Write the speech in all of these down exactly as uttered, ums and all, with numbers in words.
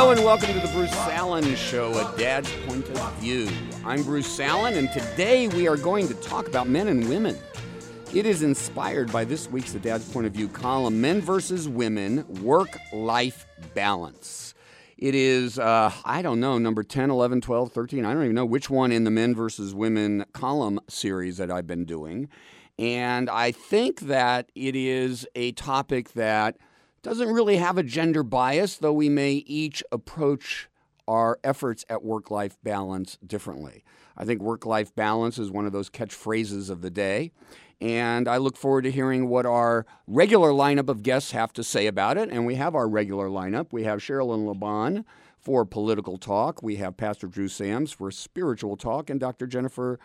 Hello and welcome to the Bruce Allen Show, a dad's point of view. I'm Bruce Allen, and today we are going to talk about men and women. It is inspired by this week's The Dad's Point of View column, Men versus Women, Work-Life Balance. It is, uh, I don't know, number ten, eleven, twelve, thirteen. I don't even know which one in the Men versus Women column series that I've been doing. And I think that it is a topic that doesn't really have a gender bias, though we may each approach our efforts at work-life balance differently. I think work-life balance is one of those catchphrases of the day, and I look forward to hearing what our regular lineup of guests have to say about it. And we have our regular lineup. We have Sherilyn LeBon for political talk. We have Pastor Drew Sams for spiritual talk, and Doctor Jennifer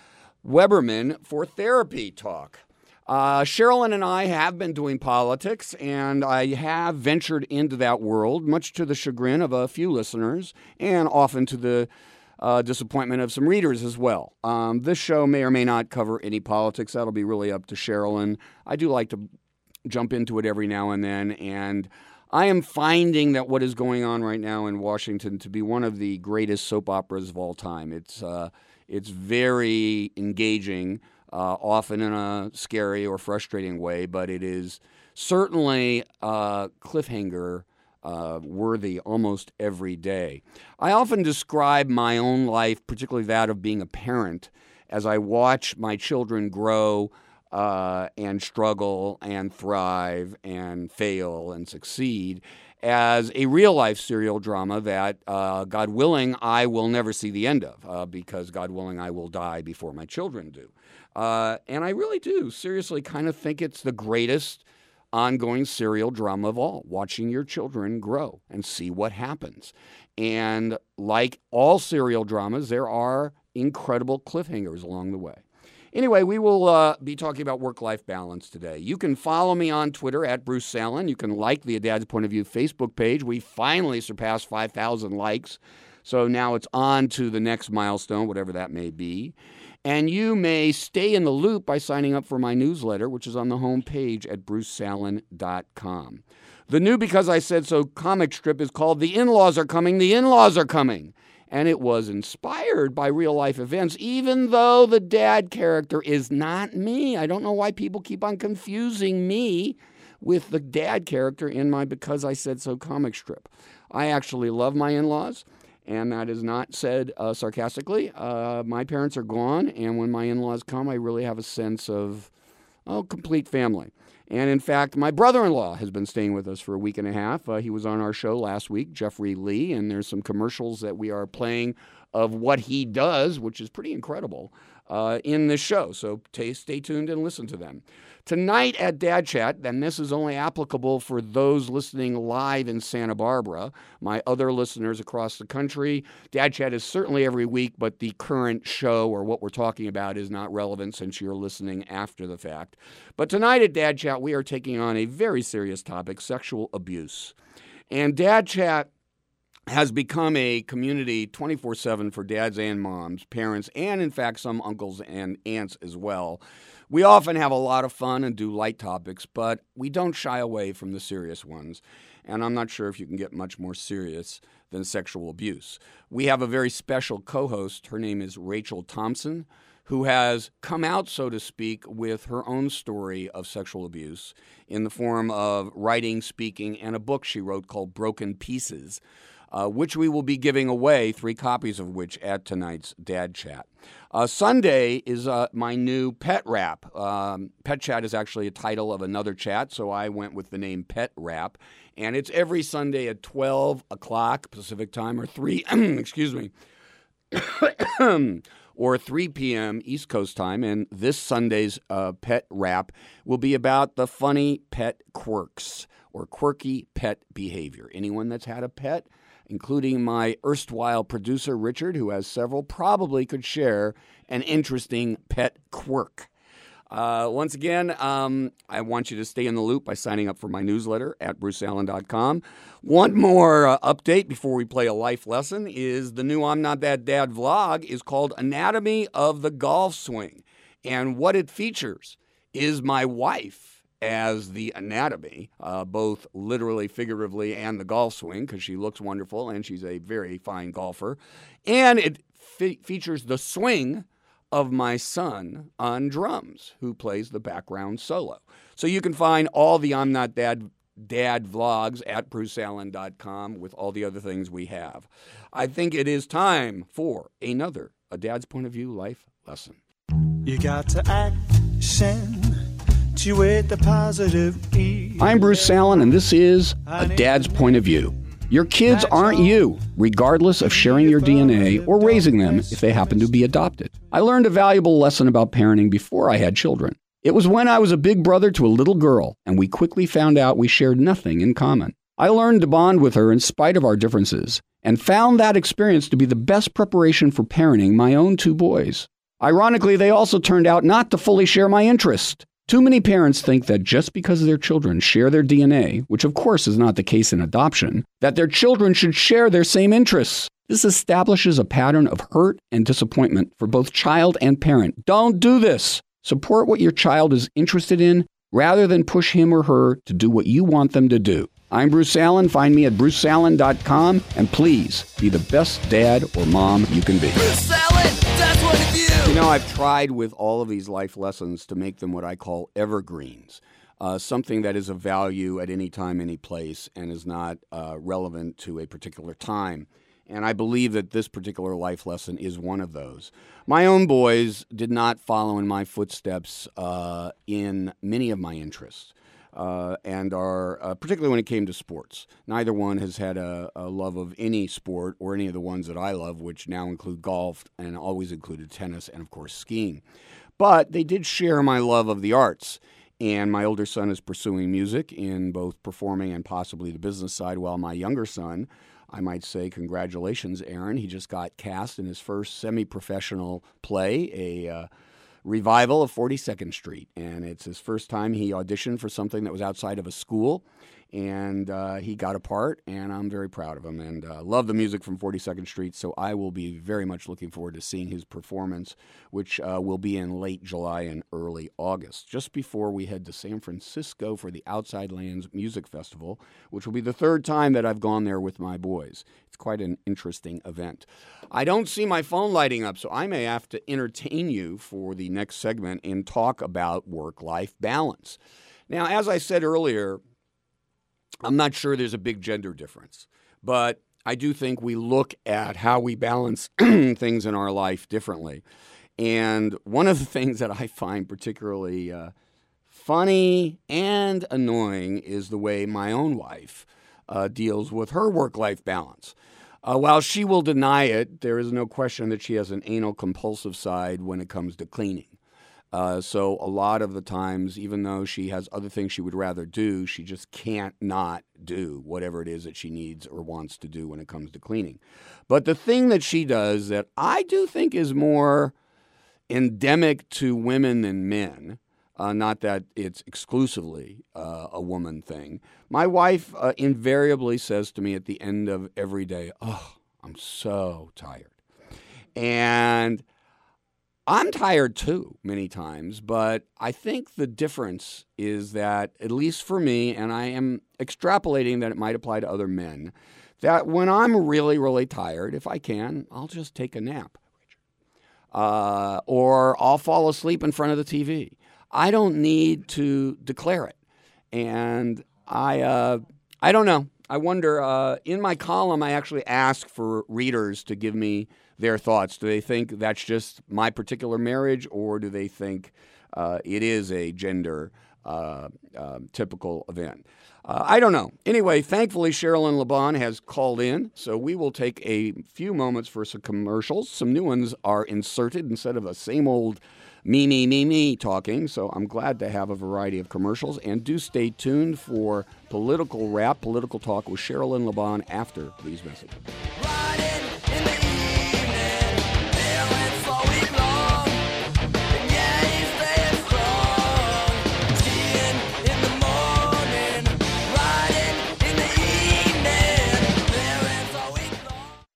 Weberman for therapy talk. Uh, Sherilyn and I have been doing politics, and I have ventured into that world, much to the chagrin of a few listeners, and often to the uh, disappointment of some readers as well. Um, this show may or may not cover any politics. That'll be really up to Sherilyn. I do like to jump into it every now and then, and I am finding that what is going on right now in Washington to be one of the greatest soap operas of all time. It's uh, it's very engaging. Uh, often in a scary or frustrating way, but it is certainly uh, cliffhanger uh, worthy almost every day. I often describe my own life, particularly that of being a parent, as I watch my children grow uh, and struggle and thrive and fail and succeed, as a real-life serial drama that, uh, God willing, I will never see the end of, uh, because, God willing, I will die before my children do. Uh, and I really do seriously kind of think it's the greatest ongoing serial drama of all, watching your children grow and see what happens. And like all serial dramas, there are incredible cliffhangers along the way. Anyway, we will uh, be talking about work-life balance today. You can follow me on Twitter at Bruce Allen. You can like the A Dad's Point of View Facebook page. We finally surpassed five thousand likes, so now it's on to the next milestone, whatever that may be. And you may stay in the loop by signing up for my newsletter, which is on the home page at bruce allen dot com. The new Because I Said So comic strip is called The In-Laws Are Coming, The In-Laws Are Coming. And it was inspired by real-life events, even though the dad character is not me. I don't know why people keep on confusing me with the dad character in my Because I Said So comic strip. I actually love my in-laws. And that is not said uh, sarcastically. Uh, my parents are gone, and when my in-laws come, I really have a sense of, oh, complete family. And in fact, my brother-in-law has been staying with us for a week and a half. Uh, he was on our show last week, Jeffrey Lee, and there's some commercials that we are playing of what he does, which is pretty incredible, uh, in this show. So t- stay tuned and listen to them. Tonight at Dad Chat, and this is only applicable for those listening live in Santa Barbara, my other listeners across the country, Dad Chat is certainly every week, but the current show or what we're talking about is not relevant since you're listening after the fact. But tonight at Dad Chat, we are taking on a very serious topic, sexual abuse. And Dad Chat has become a community twenty-four seven for dads and moms, parents, and in fact some uncles and aunts as well. We often have a lot of fun and do light topics, but we don't shy away from the serious ones. And I'm not sure if you can get much more serious than sexual abuse. We have a very special co-host. Her name is Rachel Thompson, who has come out, so to speak, with her own story of sexual abuse in the form of writing, speaking, and a book she wrote called Broken Pieces, Uh, which we will be giving away, three copies of which at tonight's Dad Chat. Uh, Sunday is uh, my new Pet Rap. Um, Pet Chat is actually a title of another chat, so I went with the name Pet Rap. And it's every Sunday at twelve o'clock Pacific time, or three, excuse me, or three p.m. East Coast time. And this Sunday's uh, Pet Rap will be about the funny pet quirks or quirky pet behavior. Anyone that's had a pet, including my erstwhile producer, Richard, who has several, probably could share an interesting pet quirk. Uh, once again, um, I want you to stay in the loop by signing up for my newsletter at bruce allen dot com. One more uh, update before we play a life lesson is the new I'm Not That Dad vlog is called Anatomy of the Golf Swing. And what it features is my wife as the anatomy, uh, both literally, figuratively, and the golf swing, because she looks wonderful and she's a very fine golfer. And it fe- features the swing of my son on drums, who plays the background solo. So you can find all the I'm Not Dad Dad vlogs at bruce allen dot com with all the other things we have. I think it is time for another A Dad's Point of View life lesson. You got to action to it the positive E. I'm Bruce Allen, and this is A Dad's Point of View. Your kids aren't you, regardless of sharing your D N A or raising them if they happen to be adopted. I learned a valuable lesson about parenting before I had children. It was when I was a big brother to a little girl, and we quickly found out we shared nothing in common. I learned to bond with her in spite of our differences, and found that experience to be the best preparation for parenting my own two boys. Ironically, they also turned out not to fully share my interest. Too many parents think that just because their children share their D N A, which of course is not the case in adoption, that their children should share their same interests. This establishes a pattern of hurt and disappointment for both child and parent. Don't do this. Support what your child is interested in rather than push him or her to do what you want them to do. I'm Bruce Allen. Find me at bruce allen dot com, and please be the best dad or mom you can be. Bruce Allen, Dad's Point of View. You know, I've tried with all of these life lessons to make them what I call evergreens, uh, something that is of value at any time, any place, and is not uh, relevant to a particular time. And I believe that this particular life lesson is one of those. My own boys did not follow in my footsteps uh, in many of my interests, uh, and are, uh, particularly when it came to sports. Neither one has had a, a love of any sport or any of the ones that I love, which now include golf and always included tennis and, of course, skiing. But they did share my love of the arts. And my older son is pursuing music in both performing and possibly the business side, while my younger son, I might say, congratulations, Aaron. He just got cast in his first semi-professional play, a uh, revival of forty-second Street. And it's his first time he auditioned for something that was outside of a school. And uh, he got a part, and I'm very proud of him. And uh, love the music from forty-second Street, so I will be very much looking forward to seeing his performance, which uh, will be in late July and early August, just before we head to San Francisco for the Outside Lands Music Festival, which will be the third time that I've gone there with my boys. It's quite an interesting event. I don't see my phone lighting up, so I may have to entertain you for the next segment and talk about work-life balance. Now, as I said earlier, I'm not sure there's a big gender difference, but I do think we look at how we balance things in our life differently. And one of the things that I find particularly uh, funny and annoying is the way my own wife uh, deals with her work-life balance. Uh, while she will deny it, there is no question that she has an anal compulsive side when it comes to cleaning. Uh, so a lot of the times, even though she has other things she would rather do, she just can't not do whatever it is that she needs or wants to do when it comes to cleaning. But the thing that she does that I do think is more endemic to women than men, uh, not that it's exclusively uh, a woman thing, my wife uh, invariably says to me at the end of every day, "Oh, I'm so tired." And I'm tired too, many times, but I think the difference is that, at least for me, and I am extrapolating that it might apply to other men, that when I'm really, really tired, if I can, I'll just take a nap. Uh, or I'll fall asleep in front of the T V. I don't need to declare it. And I, uh, I don't know. I wonder, uh, in my column, I actually ask for readers to give me their thoughts. Do they think that's just my particular marriage, or do they think uh, it is a gender uh, uh, typical event? Uh, I don't know. Anyway, thankfully, Sherilyn LeBon has called in, so we will take a few moments for some commercials. Some new ones are inserted instead of a same old me, me, me, me talking, so I'm glad to have a variety of commercials. And do stay tuned for Political Rap, Political Talk with Sherilyn LeBon after these messages.